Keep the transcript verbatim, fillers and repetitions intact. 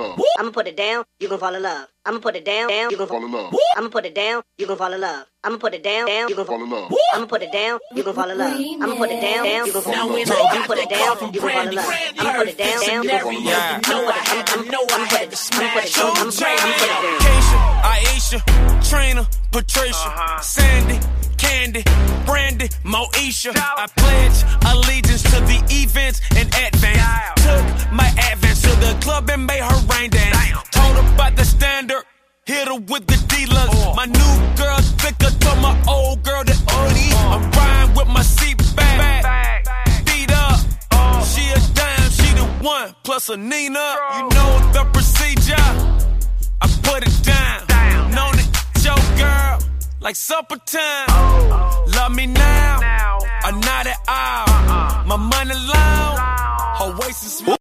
love. I'ma put it down, you gon' fall in love. I'ma put it down, down, you gon' Fall in love. I'ma put it down, you gon' fall in love. I'ma put it down, down, you gon' Fall in love. I'ma put it down, you gon' fall in love. I'ma put it down, down, you gon' fall in Now love. when I I'ma got put the it call down, from you gon' fall in Brandy, love. Brandy I'ma put heard it down, this down, you gon' fall in scenario. love. You know I I'ma had to put it know I had to I'ma put smash it down, on I'ma put it down. Keisha, Aisha, Trina, Patricia, Sandy, Candy, Brandy, Moesha. I pledge allegiance to the events in advance. Took my advance to the club and made her rain dance. Told her about the standard, hit her with the dealers. My new girl thicker, told my old girl that Odie. I'm riding with my seat back, feet up. She a dime, she the one, plus a Nina. You know the procedure. I put it down, known it, your girl, like supper time. Love me now, or not at all. My money long, her waist is smooth.